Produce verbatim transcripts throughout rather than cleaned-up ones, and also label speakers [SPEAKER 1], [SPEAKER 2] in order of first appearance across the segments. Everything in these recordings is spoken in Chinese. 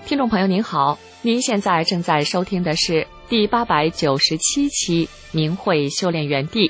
[SPEAKER 1] 听众朋友您好，您现在正在收听的是第八百九十七期明慧修炼园地。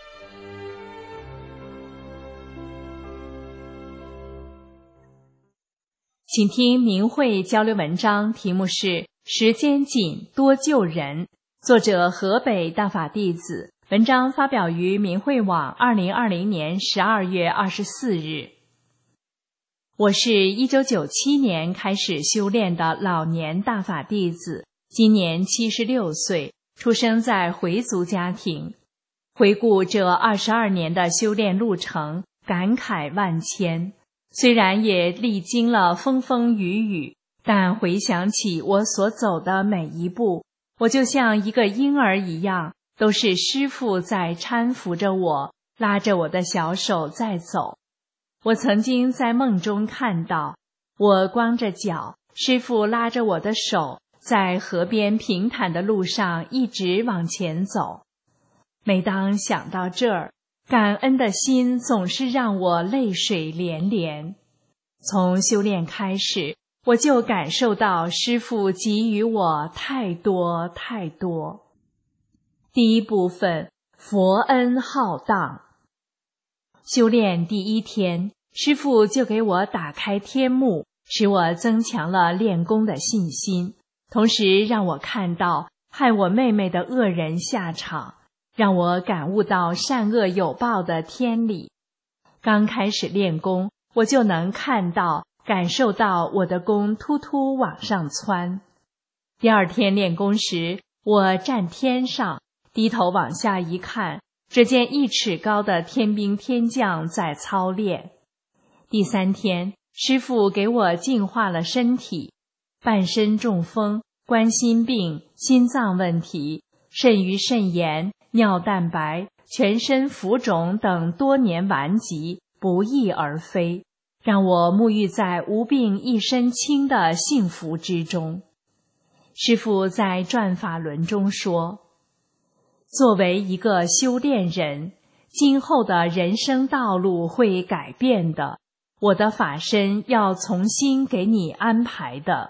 [SPEAKER 2] 请听明慧交流文章，题目是时间紧多救人，作者河北大法弟子，文章发表于明慧网二零二零年十二月二十四日。我是一九九七年开始修炼的老年大法弟子，今年七十六岁，出生在回族家庭。回顾这二十二年的修炼路程，感慨万千。虽然也历经了风风雨雨，但回想起我所走的每一步，我就像一个婴儿一样，都是师父在搀扶着我，拉着我的小手在走。我曾经在梦中看到，我光着脚，师父拉着我的手，在河边平坦的路上一直往前走。每当想到这儿，感恩的心总是让我泪水连连。从修炼开始，我就感受到师父给予我太多太多。第一部分，佛恩浩荡。修炼第一天，师父就给我打开天幕，使我增强了练功的信心，同时让我看到害我妹妹的恶人下场，让我感悟到善恶有报的天理。刚开始练功，我就能看到、感受到我的功突突往上蹿。第二天练功时，我站天上，低头往下一看，只见一尺高的天兵天将在操练。第三天，师父给我净化了身体，半身中风、冠心病、心脏问题、肾盂肾炎、尿蛋白、全身浮肿等多年顽疾不翼而飞，让我沐浴在无病一身轻的幸福之中。师父在转法轮中说，作为一个修炼人，今后的人生道路会改变的，我的法身要重新给你安排的。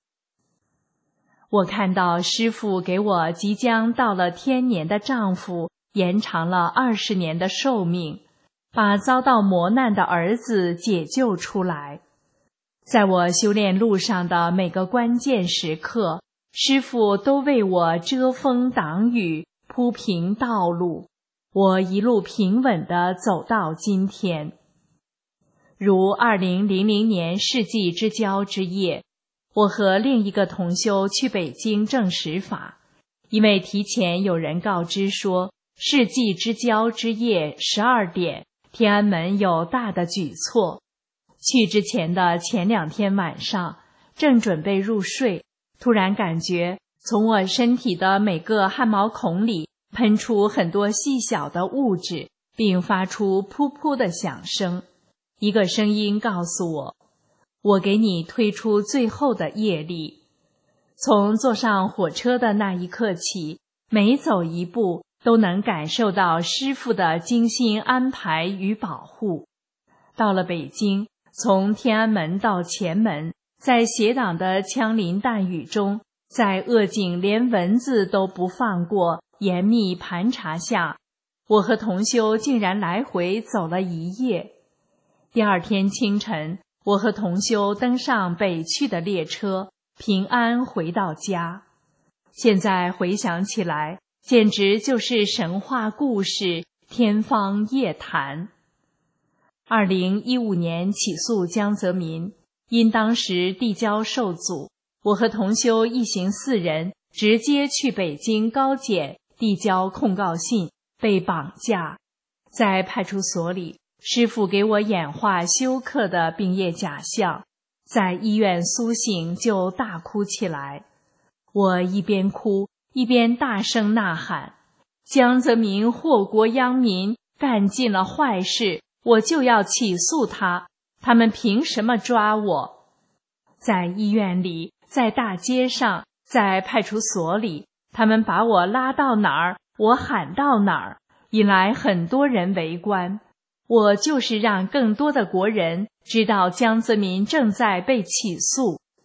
[SPEAKER 2] 我看到师父给我即将到了天年的丈夫延长了二十年的寿命，把遭到磨难的儿子解救出来。在我修炼路上的每个关键时刻，师父都为我遮风挡雨，铺平道路，我一路平稳地走到今天。如二零零零年世纪之交之夜，我和另一个同修去北京证实法，因为提前有人告知说世纪之交之夜十二点天安门有大的举措。去之前的前两天晚上，正准备入睡，突然感觉从我身体的每个汗毛孔里喷出很多细小的物质，并发出噗噗的响声。一个声音告诉我，我给你推出最后的业力。从坐上火车的那一刻起，每走一步都能感受到师父的精心安排与保护。到了北京，从天安门到前门，在邪党的枪林弹雨中，在恶警连蚊子都不放过严密盘查下，我和同修竟然来回走了一夜。第二天清晨，我和同修登上北去的列车，平安回到家。现在回想起来，简直就是神话故事，天方夜谭。二零一五年起诉江泽民，因当时递交受阻，我和同修一行四人直接去北京高检递交控告信，被绑架。在派出所里，师父给我演化休克的病业假象，在医院苏醒就大哭起来。我一边哭一边大声呐喊，江泽民祸国殃民，干尽了坏事，我就要起诉他，他们凭什么抓我？在医院里，在大街上，在派出所里，他们把我拉到哪儿，我喊到哪儿，引来很多人围观。我就是让更多的国人知道江泽民正在被起诉。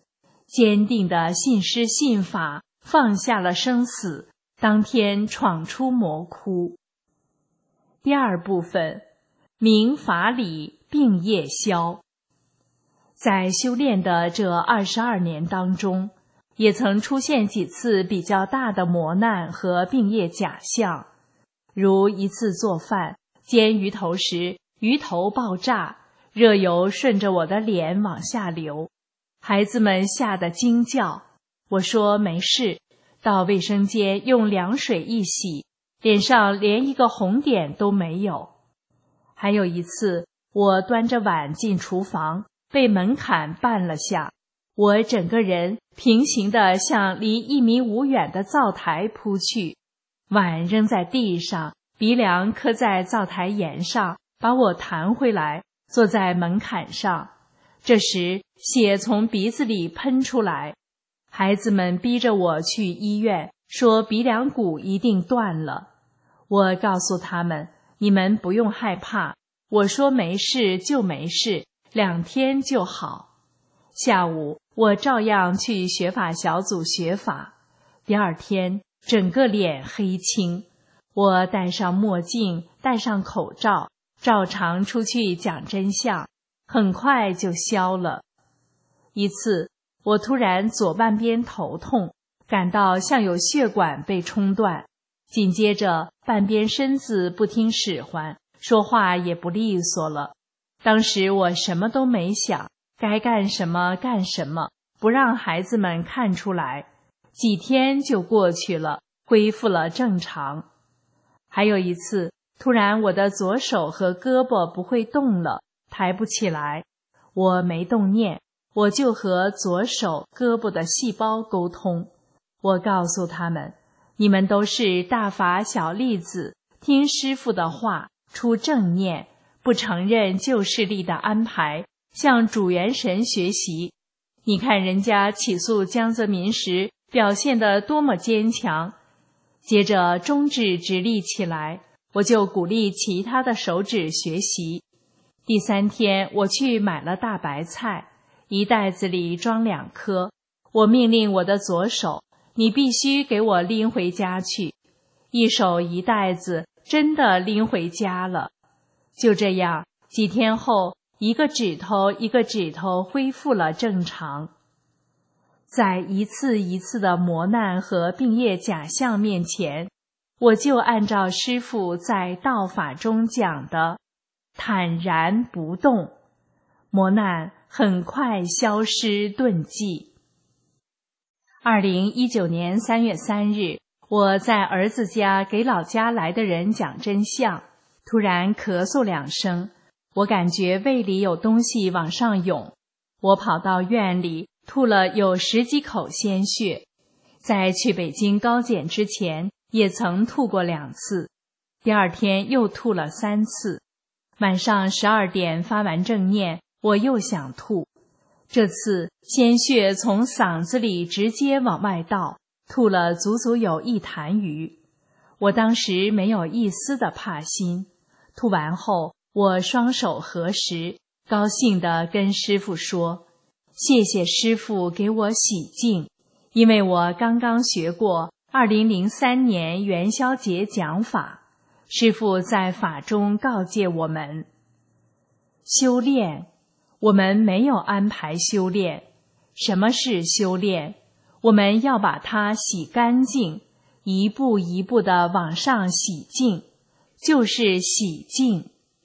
[SPEAKER 2] 坚定地信师信法，放下了生死，当天闯出魔窟。第二部分，明法理，病业消。在修炼的这二十二年当中，也曾出现几次比较大的磨难和病业假象，如一次做饭煎鱼头时，鱼头爆炸，热油顺着我的脸往下流，孩子们吓得惊叫。我说没事，到卫生间用凉水一洗，脸上连一个红点都没有。还有一次，我端着碗进厨房，被门槛绊了下，我整个人平行地向离一米五远的灶台扑去，碗扔在地上，鼻梁磕在灶台沿上，把我弹回来，坐在门槛上。这时血从鼻子里喷出来，孩子们逼着我去医院，说鼻梁骨一定断了。我告诉他们，你们不用害怕，我说没事就没事，两天就好。下午我照样去学法小组学法，第二天整个脸黑青，我戴上墨镜，戴上口罩，照常出去讲真相，很快就消了。一次，我突然左半边头痛，感到像有血管被冲断，紧接着半边身子不听使唤，说话也不利索了。当时我什么都没想，该干什么干什么，不让孩子们看出来。几天就过去了，恢复了正常。还有一次，突然我的左手和胳膊不会动了，抬不起来。我没动念，我就和左手胳膊的细胞沟通。我告诉他们，你们都是大法小粒子，听师父的话，出正念，不承认旧势力的安排，向主元神学习。你看人家起诉江泽民时表现得多么坚强。接着中指直立起来，我就鼓励其他的手指学习。第三天我去买了大白菜，一袋子里装两颗，我命令我的左手，你必须给我拎回家去。一手一袋子，真的拎回家了。就这样，几天后，一个指头一个指头恢复了正常。在一次一次的磨难和病业假象面前，我就按照师父在道法中讲的，坦然不动，磨难很快消失遁迹。二零一九年三月三日，我在儿子家给老家来的人讲真相，突然咳嗽两声，我感觉胃里有东西往上涌，我跑到院里吐了有十几口鲜血。在去北京高检之前也曾吐过两次，第二天又吐了三次。晚上十二点发完正念，我又想吐，这次鲜血从嗓子里直接往外倒，吐了足足有一坛余。我当时没有一丝的怕心，吐完后我双手合十，高兴地跟师父说，谢谢师父给我洗净，因为我刚刚学过二零零三年元宵节讲法，师父在法中告诫我们，修炼，我们没有安排修炼。什么是修炼？我们要把它洗干净，一步一步地往上洗净，就是洗净。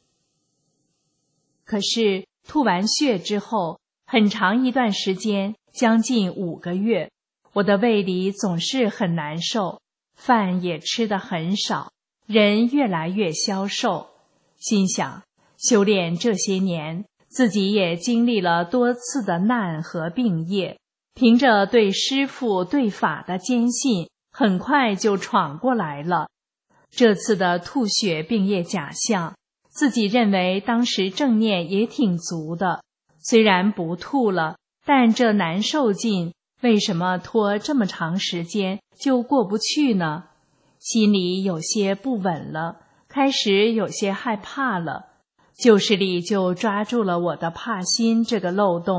[SPEAKER 2] 可是吐完血之后，很长一段时间，将近五个月，我的胃里总是很难受，饭也吃得很少，人越来越消瘦。心想，修炼这些年，自己也经历了多次的难和病业，凭着对师父对法的坚信，很快就闯过来了。这次的吐血病业假象，自己认为当时正念也挺足的，虽然不吐了，但这难受劲，为什么拖这么长时间就过不去呢？心里有些不稳了，开始有些害怕了。旧势力就抓住了我的怕心这个漏洞，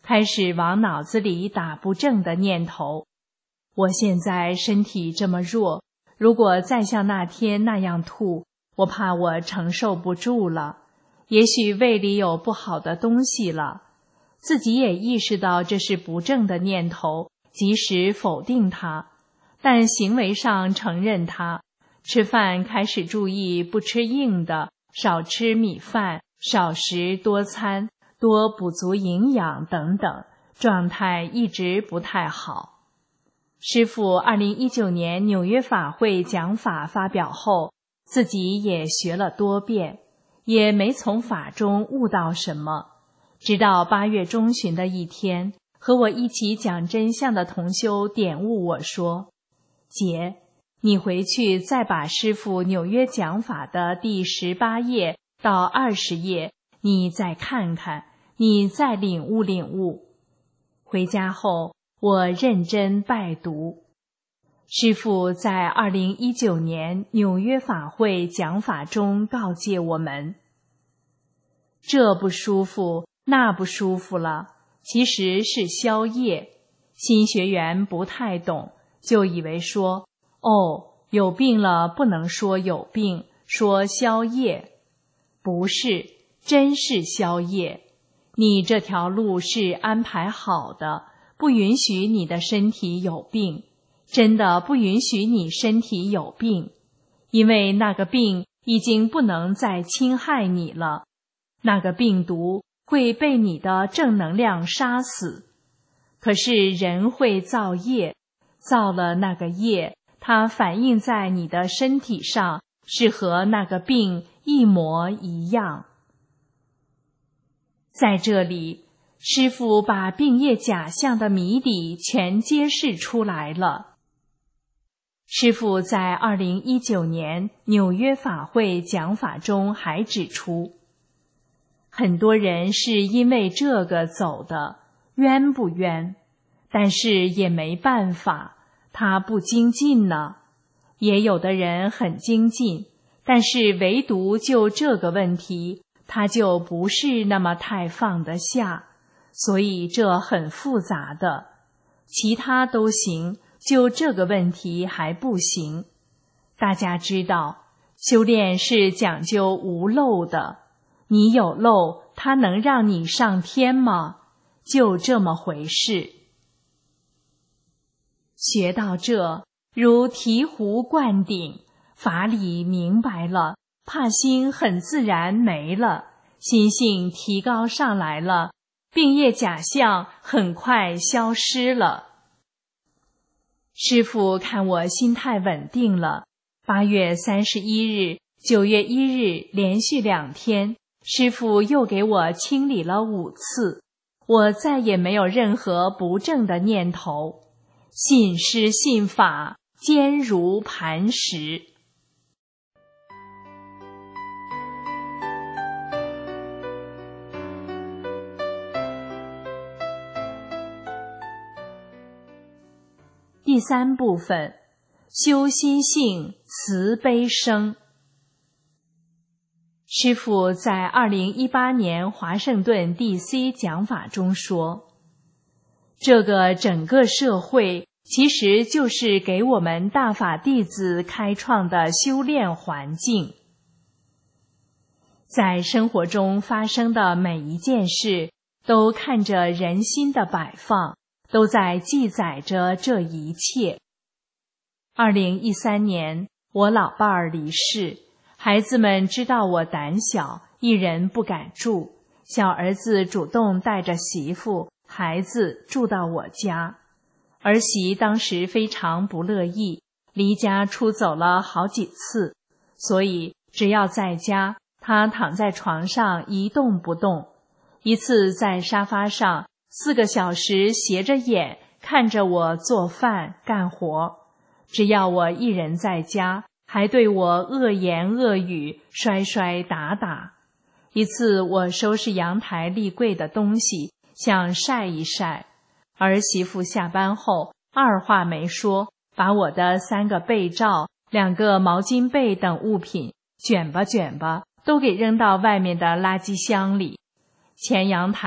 [SPEAKER 2] 开始往脑子里打不正的念头。我现在身体这么弱，如果再像那天那样吐，我怕我承受不住了，也许胃里有不好的东西了。自己也意识到这是不正的念头，及时否定它，但行为上承认它。吃饭开始注意不吃硬的，少吃米饭，少食多餐，多补足营养等等，状态一直不太好。师父二零一九年纽约法会讲法发表后，自己也学了多遍，也没从法中悟到什么。直到八月中旬的一天，和我一起讲真相的同修点悟我说：姐，你回去再把师父纽约讲法的第十八页到二十页，你再看看，你再领悟领悟。回家后，我认真拜读。师父在二零一九年纽约法会讲法中告诫我们：这不舒服，那不舒服了，其实是消业。新学员不太懂，就以为说，哦，有病了不能说有病，说消业。不是，真是消业。你这条路是安排好的，不允许你的身体有病，真的不允许你身体有病，因为那个病已经不能再侵害你了，那个病毒会被你的正能量杀死。可是人会造业，造了那个业，它反映在你的身体上，是和那个病一模一样。在这里，师父把病业假象的谜底全揭示出来了。师父在二零一九年纽约法会讲法中还指出，很多人是因为这个走的，冤不冤？但是也没办法，他不精进呢。也有的人很精进，但是唯独就这个问题，他就不是那么太放得下，所以这很复杂的。其他都行，就这个问题还不行。大家知道，修炼是讲究无漏的，你有漏，它能让你上天吗？就这么回事。学到这，如醍醐灌顶，法理明白了，怕心很自然没了，心性提高上来了，病业假象很快消失了。师父看我心态稳定了，八月三十一日、九月一日连续两天，师父又给我清理了五次，我再也没有任何不正的念头，信师信法，坚如磐石。第三部分，修心性，慈悲生。师父在二零一八年华盛顿 D C 讲法中说，这个整个社会其实就是给我们大法弟子开创的修炼环境。在生活中发生的每一件事，都看着人心的摆放，都在记载着这一切。二零一三年，我老伴儿离世，孩子们知道我胆小，一人不敢住，小儿子主动带着媳妇、孩子住到我家。儿媳当时非常不乐意，离家出走了好几次，所以只要在家，她躺在床上一动不动。一次在沙发上四个小时斜着眼看着我做饭干活，只要我一人在家，还对我恶言恶语，摔摔打打。一次我收拾阳台立柜的东西，想晒一晒，儿媳妇下班后二话没说，把我的三个被罩、两个毛巾被等物品卷吧卷吧都给扔到外面的垃圾箱里。前阳台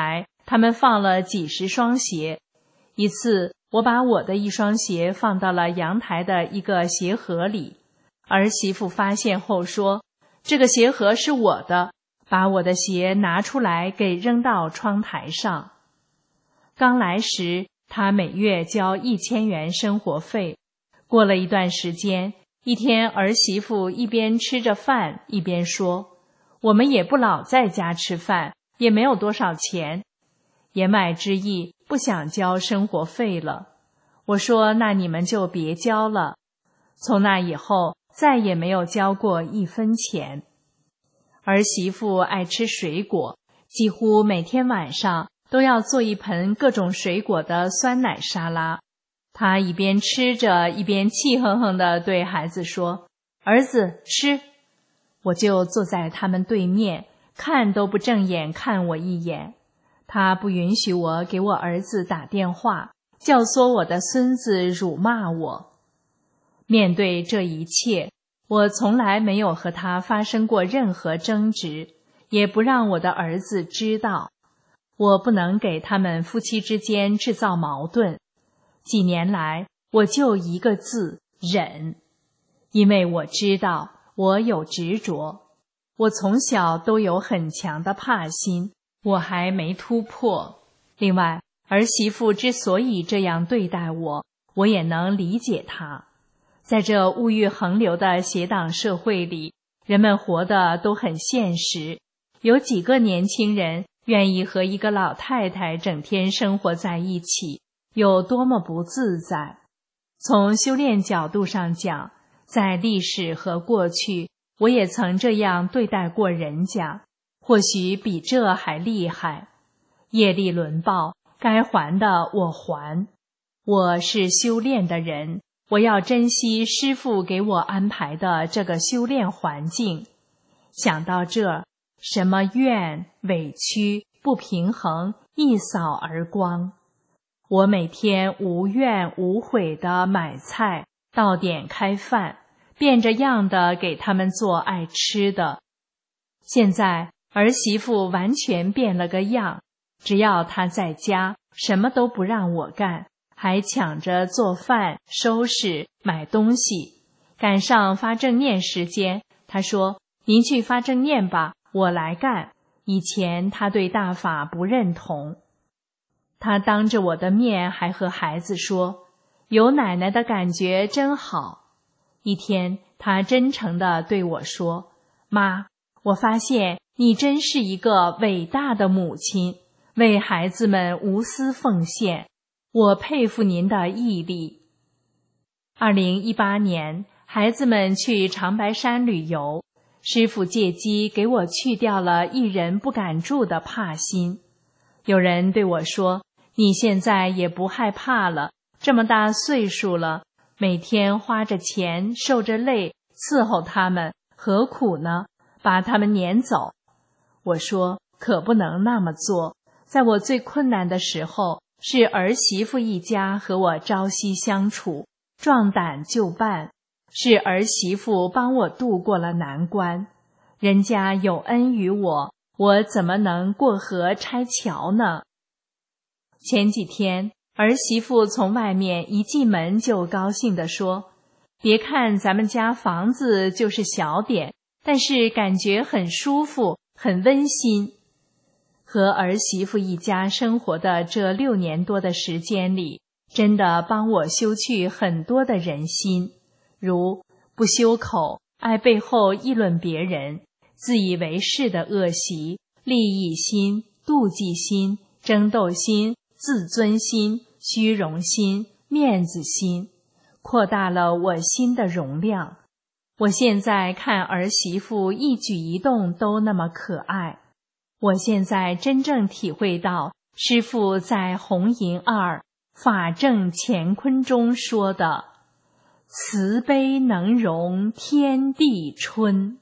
[SPEAKER 2] 他们放了几十双鞋。一次，我把我的一双鞋放到了阳台的一个鞋盒里，儿媳妇发现后说，这个鞋盒是我的，把我的鞋拿出来给扔到窗台上。刚来时，她每月交一千元生活费。过了一段时间，一天儿媳妇一边吃着饭一边说，我们也不老在家吃饭，也没有多少钱。言外之意，不想交生活费了。我说，那你们就别交了。从那以后，再也没有交过一分钱。儿媳妇爱吃水果，几乎每天晚上都要做一盆各种水果的酸奶沙拉。她一边吃着，一边气哼哼地对孩子说，儿子，吃。我就坐在他们对面，看都不正眼看我一眼。他不允许我给我儿子打电话，教唆我的孙子辱骂我。面对这一切，我从来没有和他发生过任何争执，也不让我的儿子知道。我不能给他们夫妻之间制造矛盾。几年来，我就一个字，忍。因为我知道我有执着，我从小都有很强的怕心，我还没突破。另外，儿媳妇之所以这样对待我，我也能理解她。在这物欲横流的邪党社会里，人们活得都很现实，有几个年轻人愿意和一个老太太整天生活在一起，有多么不自在。从修炼角度上讲，在历史和过去，我也曾这样对待过人家，或许比这还厉害。业力轮报，该还的我还。我是修炼的人，我要珍惜师父给我安排的这个修炼环境。想到这，什么怨、委屈、不平衡一扫而光。我每天无怨无悔地买菜，到点开饭，变着样的给他们做爱吃的。现在儿媳妇完全变了个样，只要她在家，什么都不让我干，还抢着做饭、收拾、买东西。赶上发正念时间，她说，您去发正念吧，我来干。以前她对大法不认同。他当着我的面还和孩子说，有奶奶的感觉真好。一天，他真诚地对我说，妈，我发现你真是一个伟大的母亲，为孩子们无私奉献，我佩服您的毅力。二零一八年，孩子们去长白山旅游，师父借机给我去掉了一人不敢住的怕心。有人对我说，你现在也不害怕了，这么大岁数了，每天花着钱受着累伺候他们，何苦呢？把他们撵走。我说，可不能那么做。在我最困难的时候，是儿媳妇一家和我朝夕相处，壮胆就办，是儿媳妇帮我度过了难关。人家有恩于我，我怎么能过河拆桥呢？前几天，儿媳妇从外面一进门就高兴地说，别看咱们家房子就是小点，但是感觉很舒服，很温馨。和儿媳妇一家生活的这六年多的时间里，真的帮我修去很多的人心，如不修口、爱背后议论别人、自以为是的恶习、利益心、妒忌心、争斗心、自尊心、虚荣心、面子心，扩大了我心的容量。我现在看儿媳妇一举一动都那么可爱。我现在真正体会到师父在红银二法正乾坤中说的慈悲能容天地春。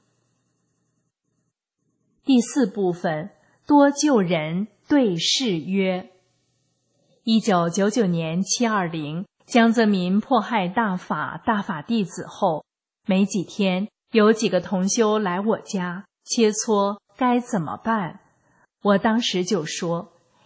[SPEAKER 2] 第四部分，多救人对事约。一九九九年七二零，江泽民迫害大法大法弟子后，没几天，有几个同修来我家切磋该怎么办。我当时就说，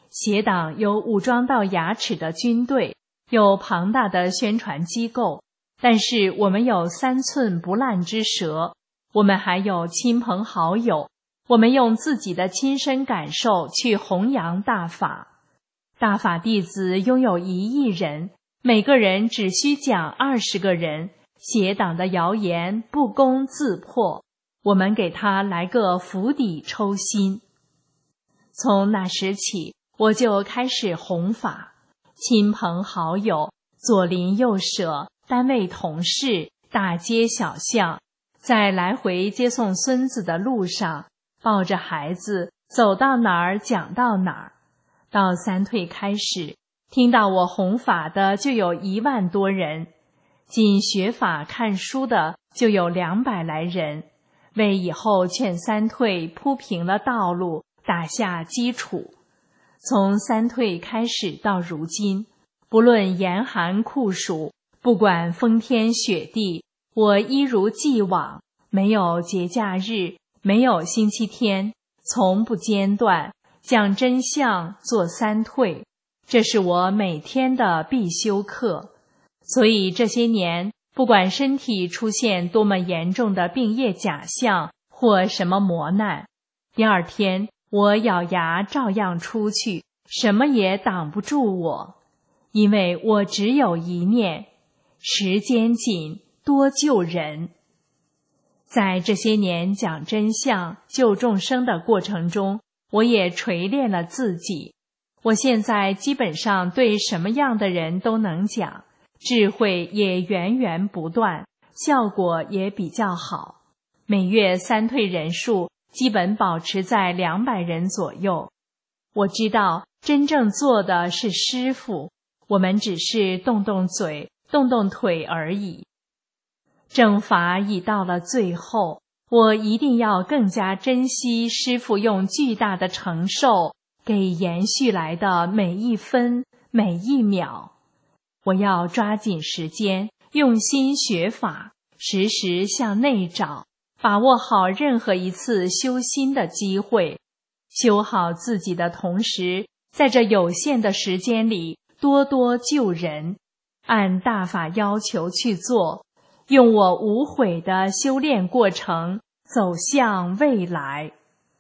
[SPEAKER 2] 邪党有武装到牙齿的军队，有庞大的宣传机构，但是我们有三寸不烂之舌，我们还有亲朋好友，我们用自己的亲身感受去弘扬大法。大法弟子拥有一亿人，每个人只需讲二十个人，邪党的谣言不攻自破，我们给他来个釜底抽薪。从那时起，我就开始弘法，亲朋好友、左邻右舍、单位同事、大街小巷，在来回接送孙子的路上，抱着孩子走到哪儿讲到哪儿。到三退开始，听到我弘法的就有一万多人，仅学法看书的就有两百来人，为以后劝三退铺平了道路，打下基础。从三退开始到如今，不论严寒酷暑，不管风天雪地，我一如既往，没有节假日，没有星期天，从不间断，讲真相，做三退，这是我每天的必修课。所以这些年，不管身体出现多么严重的病业假象或什么磨难，第二天我咬牙照样出去，什么也挡不住我，因为我只有一念：时间紧，多救人。在这些年讲真相、救众生的过程中，我也锤炼了自己。我现在基本上对什么样的人都能讲，智慧也源源不断，效果也比较好。每月三退人数基本保持在两百人左右。我知道真正做的是师父，我们只是动动嘴、动动腿而已。正法已到了最后，我一定要更加珍惜师父用巨大的承受给延续来的每一分每一秒。我要抓紧时间，用心学法，时时向内找，把握好任何一次修心的机会。修好自己的同时，在这有限的时间里多多救人，按大法要求去做，用我无悔的修炼过程走向未来。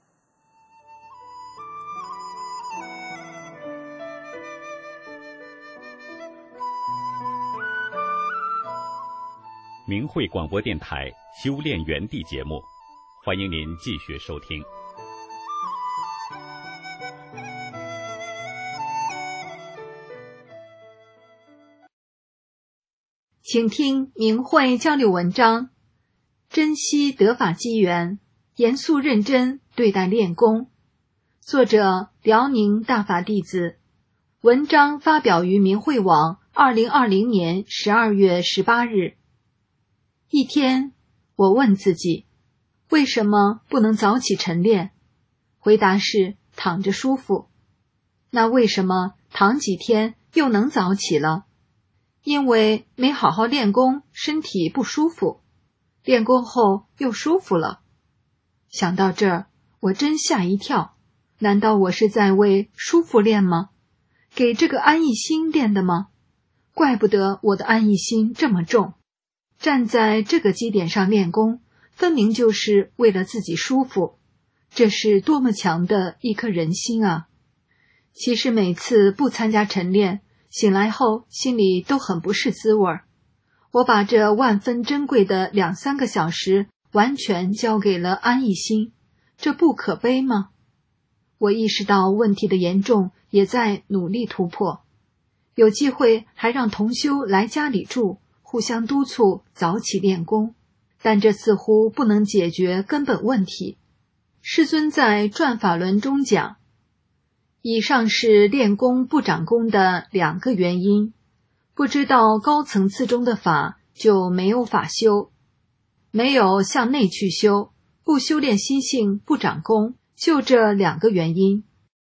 [SPEAKER 3] 明慧广播电台修炼园地节目，欢迎您继续收听。
[SPEAKER 4] 请听明慧交流文章，珍惜得法机缘，严肃认真对待练功。作者辽宁大法弟子，文章发表于明慧网二零二零年十二月十八日。一天，我问自己，为什么不能早起晨练？回答是躺着舒服。那为什么躺几天又能早起了？因为没好好练功，身体不舒服，练功后又舒服了。想到这儿，我真吓一跳，难道我是在为舒服练吗？给这个安逸心练的吗？怪不得我的安逸心这么重。站在这个基点上练功，分明就是为了自己舒服，这是多么强的一颗人心啊！其实每次不参加晨练，醒来后心里都很不是滋味儿。我把这万分珍贵的两三个小时完全交给了安逸心，这不可悲吗？我意识到问题的严重，也在努力突破。有机会还让同修来家里住，互相督促早起练功，但这似乎不能解决根本问题。师尊在转法轮中讲，以上是练功不长功的两个原因，不知道高层次中的法就没有法修，没有向内去修，不修炼心性不长功，就这两个原因。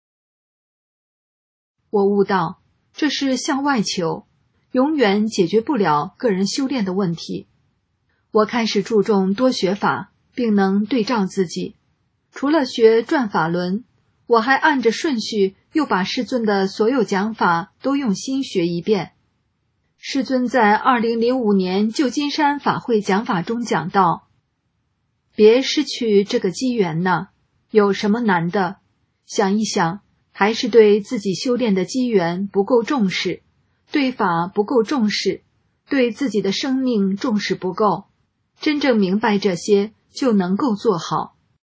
[SPEAKER 4] 我悟到，这是向外求，永远解决不了个人修炼的问题。我开始注重多学法，并能对照自己。除了学转法轮，我还按着顺序又把师尊的所有讲法都用心学一遍。师尊在二零零五年旧金山法会讲法中讲到，别失去这个机缘呢，有什么难的？想一想，还是对自己修炼的机缘不够重视，对法不够重视，对自己的生命重视不够。真正明白这些，就能够做好。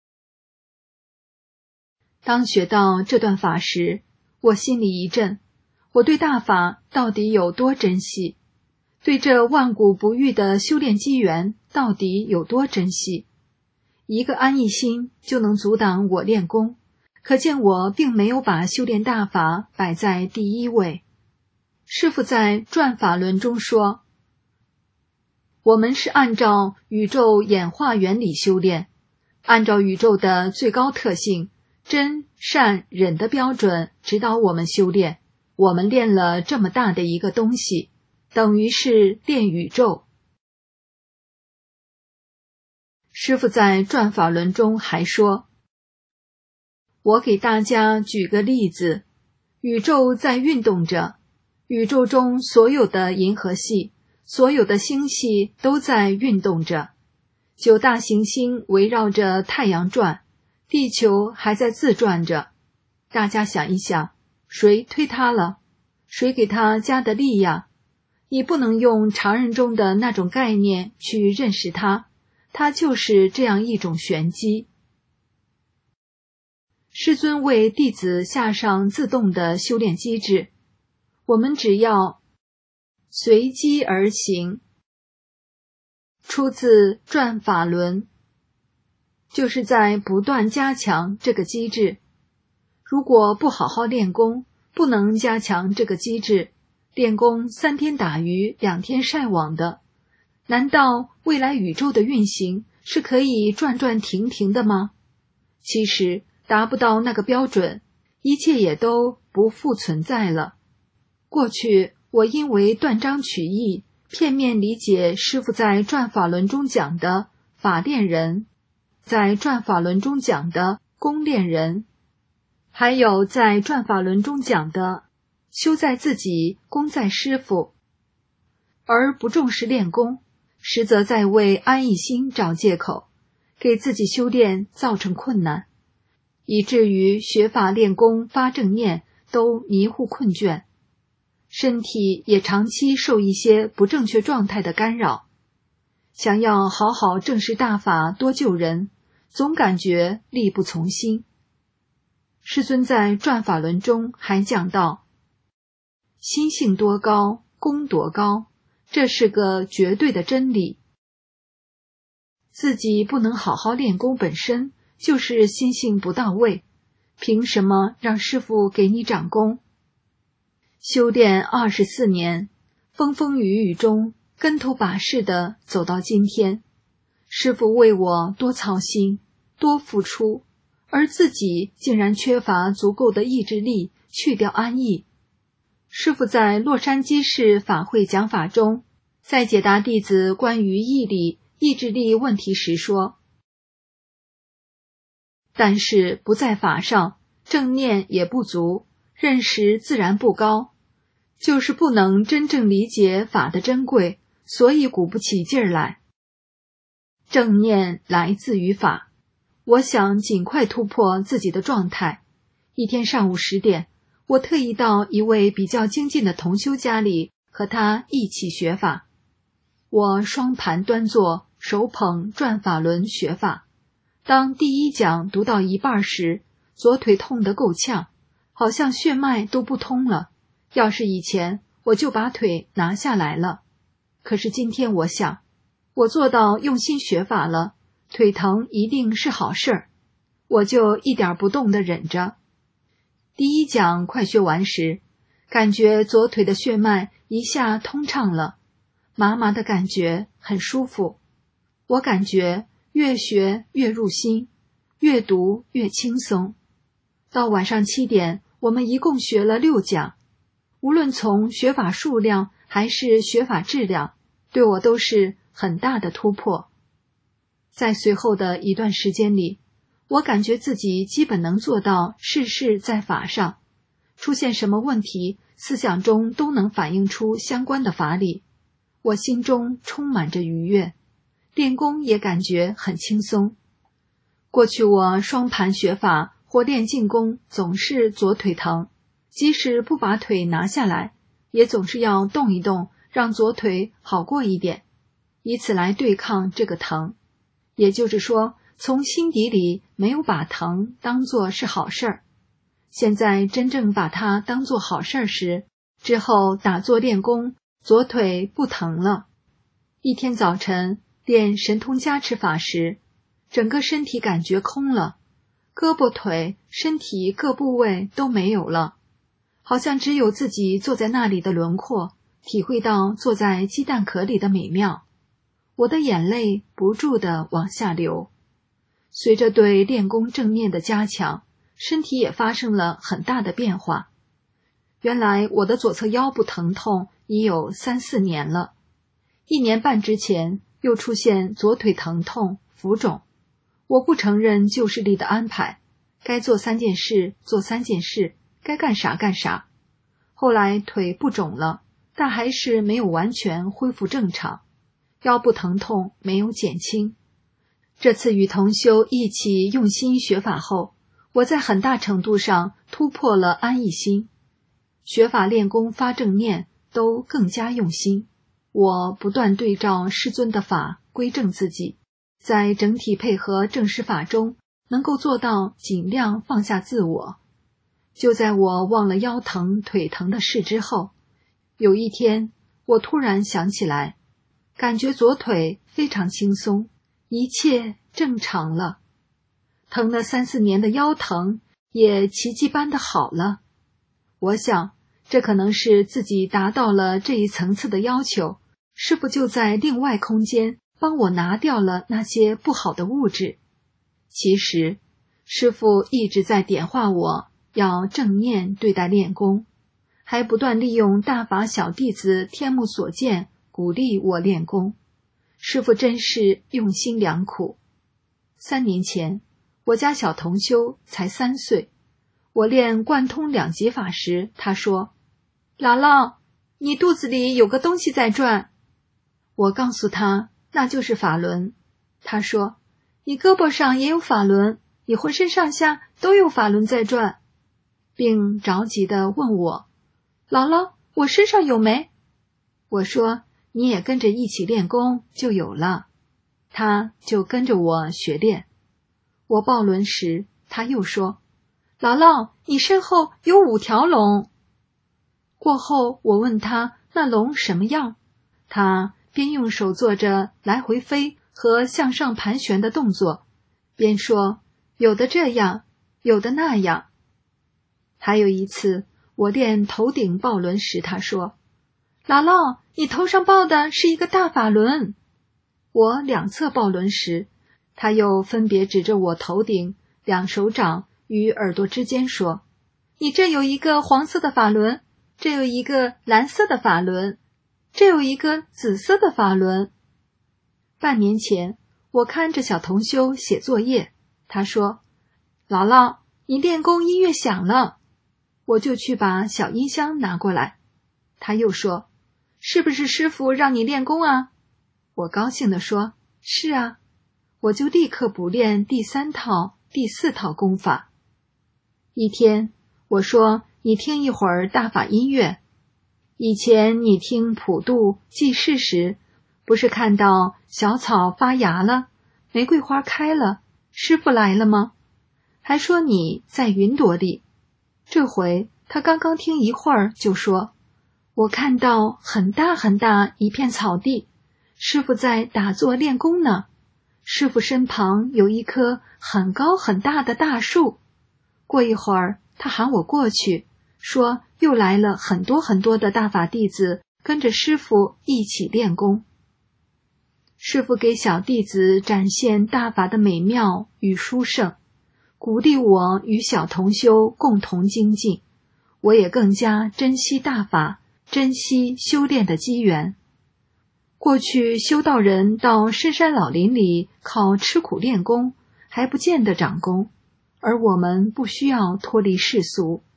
[SPEAKER 4] 当学到这段法时，我心里一震，我对大法到底有多珍惜，对这万古不遇的修炼机缘到底有多珍惜。一个安逸心就能阻挡我练功，可见我并没有把修炼大法摆在第一位。师父在转法轮中说，我们是按照宇宙演化原理修炼，按照宇宙的最高特性真善忍的标准指导我们修炼。我们练了这么大的一个东西，等于是练宇宙。师父在转法轮中还说，我给大家举个例子，宇宙在运动着，宇宙中所有的银河系，所有的星系都在运动着，九大行星围绕着太阳转，地球还在自转着。大家想一想，谁推它了？谁给它加的力呀？你不能用常人中的那种概念去认识它，它就是这样一种玄机。师尊为弟子下上自动的修炼机制，我们只要随机而行。出自转法轮，就是在不断加强这个机制。如果不好好练功，不能加强这个机制，练功三天打鱼两天晒网的，难道未来宇宙的运行是可以转转停停的吗？其实达不到那个标准，一切也都不复存在了。过去我因为断章取义，片面理解师父在转法轮中讲的法练人，在转法轮中讲的功练人，还有在转法轮中讲的修在自己，功在师父，而不重视练功，实则在为安逸心找借口，给自己修炼造成困难，以至于学法练功发正念都迷糊困倦，身体也长期受一些不正确状态的干扰。想要好好正视大法多救人，总感觉力不从心。师尊在转法轮中还讲到，心性多高，功多高，这是个绝对的真理。自己不能好好练功本身就是心性不到位，凭什么让师父给你长功？修炼二十四年，风风雨雨中跟头把式的走到今天，师父为我多操心，多付出，而自己竟然缺乏足够的意志力去掉安逸。师父在洛杉矶市法会讲法中，在解答弟子关于毅力、意志力问题时说，但是不在法上，正念也不足，认识自然不高，就是不能真正理解法的珍贵，所以鼓不起劲儿来。正念来自于法，我想尽快突破自己的状态。一天上午十点，我特意到一位比较精进的同修家里，和他一起学法。我双盘端坐，手捧转法轮学法。当第一讲读到一半时，左腿痛得够呛，好像血脉都不通了。要是以前，我就把腿拿下来了。可是今天我想，我做到用心学法了，腿疼一定是好事儿，我就一点不动地忍着。第一讲快学完时，感觉左腿的血脉一下通畅了，麻麻的感觉很舒服。我感觉越学越入心，越读越轻松。到晚上七点，我们一共学了六讲，无论从学法数量还是学法质量，对我都是很大的突破。在随后的一段时间里，我感觉自己基本能做到事事在法上， 出现什么问题，思想中都能反映出相关的法理。我心中充满着愉悦，练功也感觉很轻松。过去我双盘学法或练静功总是左腿疼，即使不把腿拿下来，也总是要动一动，让左腿好过一点，以此来对抗这个疼。也就是说，从心底里没有把疼当作是好事儿。现在真正把它当作好事儿时，之后打坐练功，左腿不疼了。一天早晨练神通加持法时，整个身体感觉空了，胳膊腿身体各部位都没有了，好像只有自己坐在那里的轮廓，体会到坐在鸡蛋壳里的美妙。我的眼泪不住地往下流。随着对练功正念的加强，身体也发生了很大的变化。原来我的左侧腰部疼痛已有三四年了，一年半之前又出现左腿疼痛、浮肿。我不承认旧势力的安排，该做三件事做三件事，该干啥干啥。后来腿不肿了，但还是没有完全恢复正常，腰部疼痛没有减轻。这次与同修一起用心学法后，我在很大程度上突破了安逸心，学法练功发正念都更加用心。我不断对照师尊的法归正自己，在整体配合正师法中能够做到尽量放下自我。就在我忘了腰疼腿疼的事之后，有一天我突然想起来，感觉左腿非常轻松，一切正常了。疼了三四年的腰疼也奇迹般的好了。我想这可能是自己达到了这一层次的要求，师父就在另外空间帮我拿掉了那些不好的物质。其实师父一直在点化我要正念对待练功，还不断利用大法小弟子天目所见鼓励我练功。师父真是用心良苦。三年前我家小同修才三岁，我练贯通两极法时，他说：姥姥，你肚子里有个东西在转。我告诉他那就是法轮。他说：你胳膊上也有法轮，你浑身上下都有法轮在转，并着急地问我：姥姥，我身上有没？我说：你也跟着一起练功就有了。他就跟着我学练。我抱轮时，他又说：姥姥，你身后有五条龙。过后我问他那龙什么样，他边用手做着来回飞和向上盘旋的动作，边说有的这样，有的那样。还有一次我练头顶抱轮时，他说：姥姥，你头上抱的是一个大法轮。我两侧抱轮时，他又分别指着我头顶、两手掌与耳朵之间说：你这有一个黄色的法轮，这有一个蓝色的法轮，这有一个紫色的法轮。半年前我看着小同修写作业，他说：姥姥，你练功音乐响了。我就去把小音箱拿过来。他又说：是不是师父让你练功啊？我高兴地说：是啊。我就立刻补练第三套、第四套功法。一天，我说：你听一会儿大法音乐。以前你听普渡祭祀时，不是看到小草发芽了，玫瑰花开了，师父来了吗？还说你在云朵里。这回他刚刚听一会儿就说：我看到很大很大一片草地，师父在打坐练功呢。师父身旁有一棵很高很大的大树。过一会儿他喊我过去，说又来了很多很多的大法弟子跟着师父一起练功。师父给小弟子展现大法的美妙与殊胜，鼓励我与小同修共同精进。我也更加珍惜大法，珍惜修炼的机缘。过去修道人到深山老林里靠吃苦练功，还不见得长功，而我们不需要脱离世俗，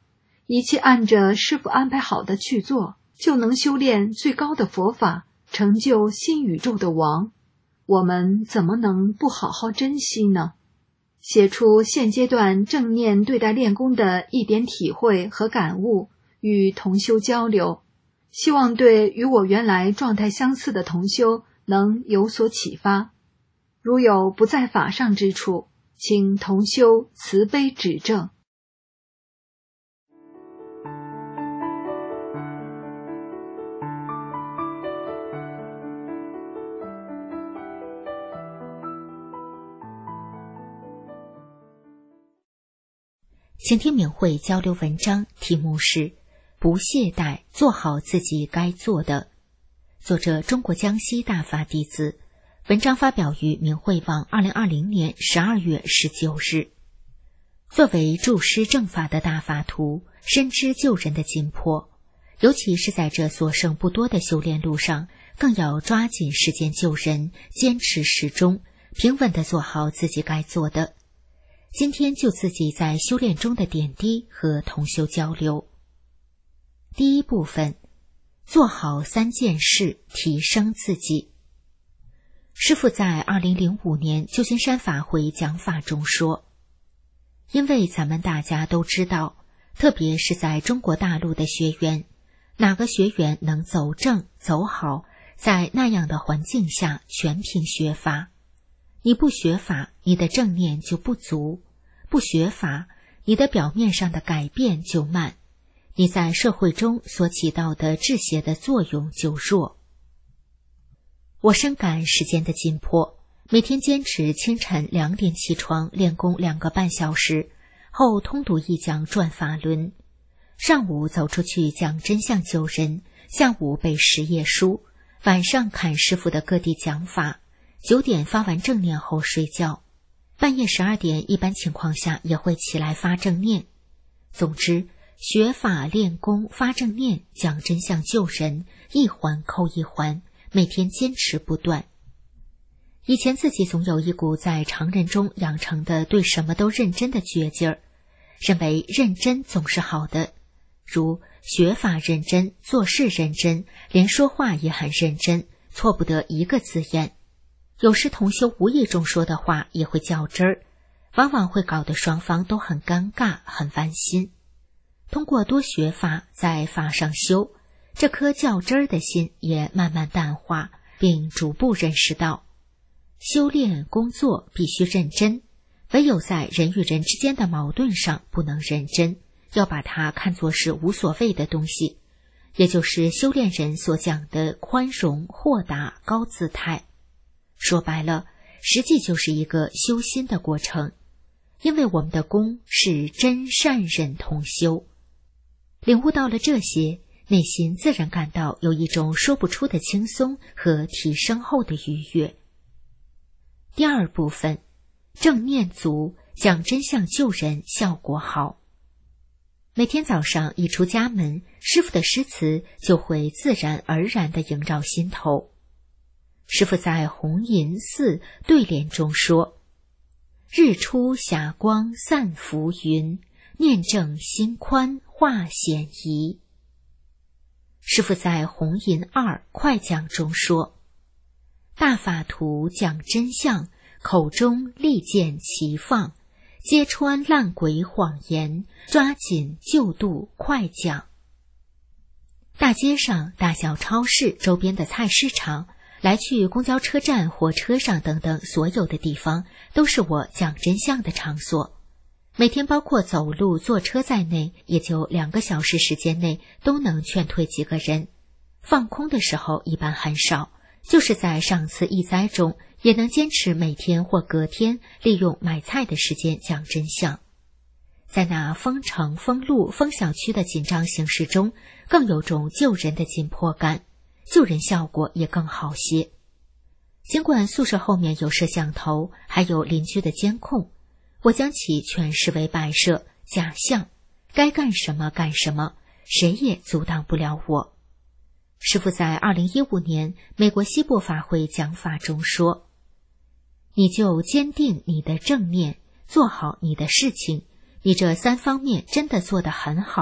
[SPEAKER 4] 一切按着师父安排好的去做，就能修炼最高的佛法，成就新宇宙的王。我们怎么能不好好珍惜呢？写出现阶段正念对待练功的一点体会和感悟，与同修交流，希望对与我原来状态相似的同修能有所启发。如有不在法上之处，请同修慈悲指正。
[SPEAKER 5] 请听明慧交流文章，题目是不懈怠，做好自己该做的。作者中国江西大法弟子，文章发表于明慧网二零二零年十二月十九日。作为注师正法的大法徒，深知救人的紧迫，尤其是在这所剩不多的修炼路上，更要抓紧时间救人，坚持始终，平稳地做好自己该做的。今天就自己在修炼中的点滴和同修交流。第一部分，做好三件事，提升自己。师父在二零零五年旧金山法会讲法中说，因为咱们大家都知道，特别是在中国大陆的学员，哪个学员能走正走好，在那样的环境下全凭学法。你不学法，你的正念就不足；不学法，你的表面上的改变就慢，你在社会中所起到的制邪的作用就弱。我深感时间的紧迫，每天坚持清晨两点起床练功两个半小时，后通读一讲转法轮，上午走出去讲真相救人，下午背十页书，晚上看师父的各地讲法，九点发完正念后睡觉，半夜十二点一般情况下也会起来发正念。总之，学法练功发正念讲真相救人，一环扣一环，每天坚持不断。以前自己总有一股在常人中养成的对什么都认真的倔劲儿，认为认真总是好的，如学法认真，做事认真，连说话也很认真，错不得一个字眼。有时同修无意中说的话也会较真儿，往往会搞得双方都很尴尬，很烦心。通过多学法，在法上修，这颗较真儿的心也慢慢淡化，并逐步认识到，修炼工作必须认真，唯有在人与人之间的矛盾上不能认真，要把它看作是无所谓的东西，也就是修炼人所讲的宽容、豁达、高姿态。说白了，实际就是一个修心的过程，因为我们的功是真善忍同修。领悟到了这些，内心自然感到有一种说不出的轻松和提升后的愉悦。第二部分，正念足，讲真相救人，效果好。每天早上一出家门，师父的诗词就会自然而然地萦绕心头。师父在红银寺对联中说，日出霞光散浮云，念正心宽化险疑。师父在红银二快讲中说，大法徒讲真相，口中利剑齐放，揭穿烂鬼谎言，抓紧救度快讲。大街上、大小超市周边的菜市场，来去公交车站、火车上等等所有的地方，都是我讲真相的场所。每天包括走路、坐车在内，也就两个小时时间内都能劝退几个人。放空的时候一般很少，就是在上次疫灾中，也能坚持每天或隔天利用买菜的时间讲真相。在那封城、封路、封小区的紧张形势中，更有种救人的紧迫感，救人效果也更好些。尽管宿舍后面有摄像头，还有邻居的监控，我将其全视为摆设、假象，该干什么干什么，谁也阻挡不了我。师父在二零一五年美国西部法会讲法中说，你就坚定你的正念，做好你的事情，你这三方面真的做得很好，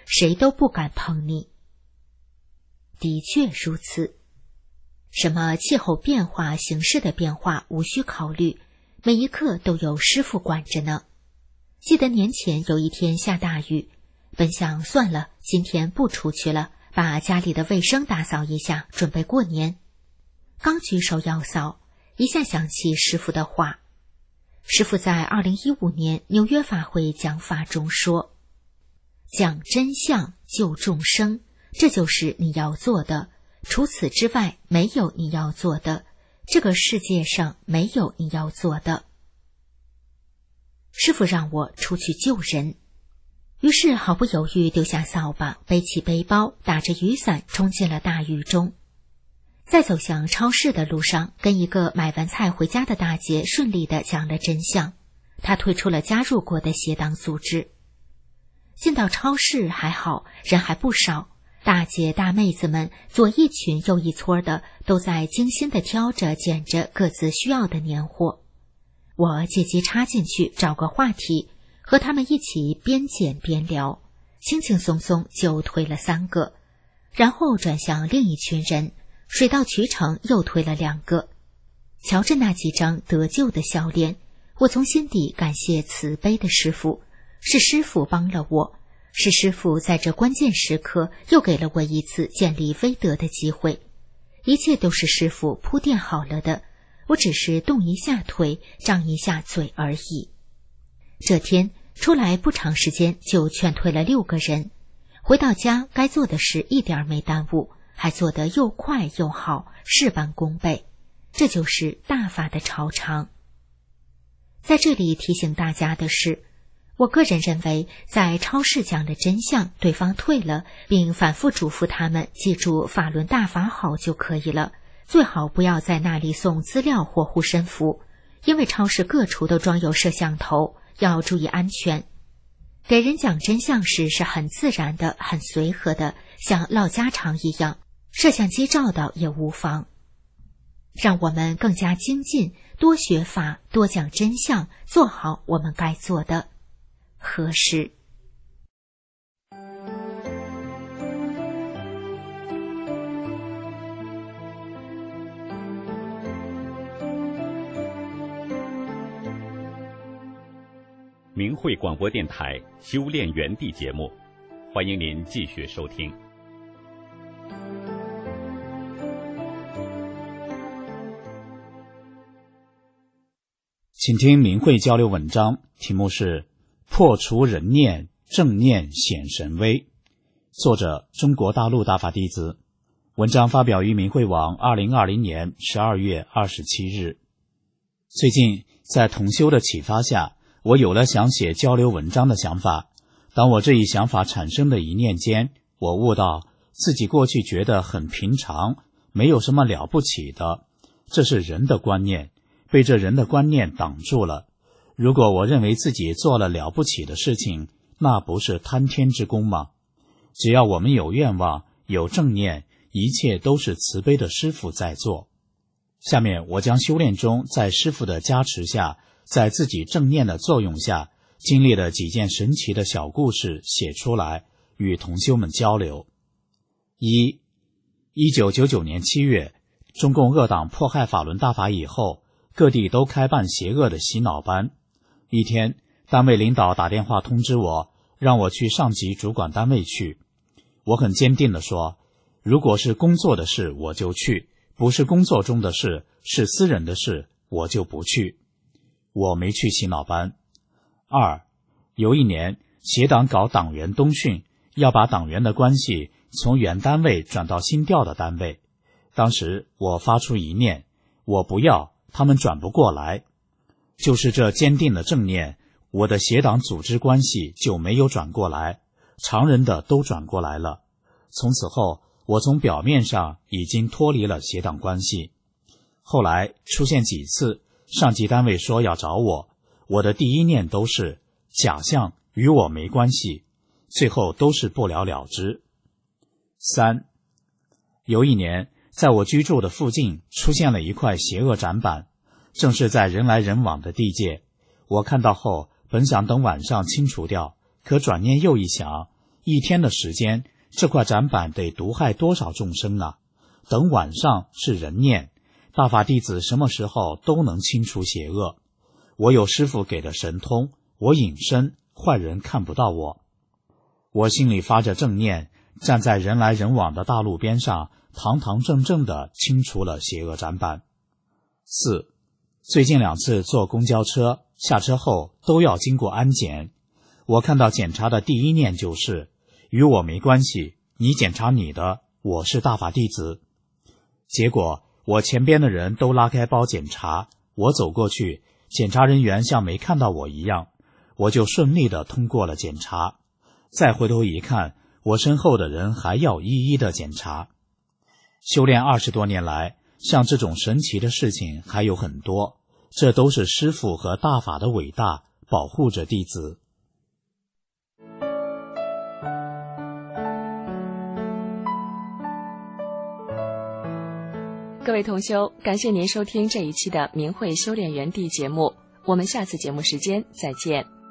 [SPEAKER 5] 谁都不敢碰你。的确如此。什么气候变化、形势的变化无需考虑，每一刻都有师傅管着呢。记得年前有一天下大雨，本想算了，今天不出去了，把家里的卫生打扫一下，准备过年。刚举手要扫，一下想起师傅的话。师傅在二零一五年纽约法会讲法中说，讲真相救众生，这就是你要做的，除此之外没有你要做的，这个世界上没有你要做的。师傅让我出去救人，于是毫不犹豫丢下扫把，背起背包，打着雨伞冲进了大雨中。在走向超市的路上，跟一个买完菜回家的大姐顺利地讲了真相，她退出了加入过的邪党组织。进到超市还好，人还不少，大姐大妹子们左一群右一撮的，都在精心地挑着拣着各自需要的年货。我借机插进去找个话题，和他们一起边捡边聊，轻轻松松就推了三个，然后转向另一群人，水到渠成又推了两个。瞧着那几张得救的笑脸，我从心底感谢慈悲的师父，是师父帮了我，是师父在这关键时刻又给了我一次建立威德的机会。一切都是师父铺垫好了的，我只是动一下腿，张一下嘴而已。这天出来不长时间就劝退了六个人，回到家该做的事一点没耽误，还做得又快又好，事半功倍。这就是大法的超常。在这里提醒大家的是，我个人认为在超市讲了真相，对方退了，并反复嘱咐他们记住法轮大法好就可以了，最好不要在那里送资料或护身符，因为超市各处都装有摄像头，要注意安全。给人讲真相时是很自然的，很随和的，像唠家常一样，摄像机照到也无妨。让我们更加精进，多学法，多讲真相，做好我们该做的。何时？
[SPEAKER 3] 明慧广播电台修炼园地节目，欢迎您继续收听。
[SPEAKER 6] 请听明慧交流文章，题目是破除人念，正念显神威，作者中国大陆大法弟子。文章发表于明慧网二零二零年十二月二十七日。最近在同修的启发下，我有了想写交流文章的想法。当我这一想法产生的一念间，我悟到自己过去觉得很平常，没有什么了不起的，这是人的观念，被这人的观念挡住了。如果我认为自己做了了不起的事情，那不是贪天之功吗？只要我们有愿望，有正念，一切都是慈悲的师父在做。下面我将修炼中在师父的加持下，在自己正念的作用下，经历了几件神奇的小故事写出来，与同修们交流。一、一九九九年七月，中共恶党迫害法轮大法以后，各地都开办邪恶的洗脑班。一天，单位领导打电话通知我，让我去上级主管单位去。我很坚定地说，如果是工作的事我就去，不是工作中的事，是私人的事，我就不去。我没去洗脑班。二，有一年邪党搞党员冬训，要把党员的关系从原单位转到新调的单位。当时我发出一念，我不要，他们转不过来。就是这坚定的正念，我的邪党组织关系就没有转过来，常人的都转过来了。从此后，我从表面上已经脱离了邪党关系。后来出现几次上级单位说要找我，我的第一念都是假象，与我没关系，最后都是不了了之。三，有一年在我居住的附近出现了一块邪恶展板，正是在人来人往的地界。我看到后本想等晚上清除掉，可转念又一想， 一天的时间，这块展板得毒害多少众生啊！等晚上是人念，大法弟子什么时候都能清除邪恶。我有师父给的神通，我隐身，坏人看不到我。我心里发着正念，站在人来人往的大路边上，堂堂正正地清除了邪恶展板。四，最近两次坐公交车，下车后都要经过安检。我看到检查的第一念就是与我没关系，你检查你的，我是大法弟子。结果我前边的人都拉开包检查，我走过去，检查人员像没看到我一样，我就顺利地通过了检查。再回头一看，我身后的人还要一一的检查。修炼二十多年来，像这种神奇的事情还有很多，这都是师父和大法的伟大，保护着弟子。
[SPEAKER 1] 各位同修，感谢您收听这一期的明慧修炼园地节目，我们下次节目时间再见。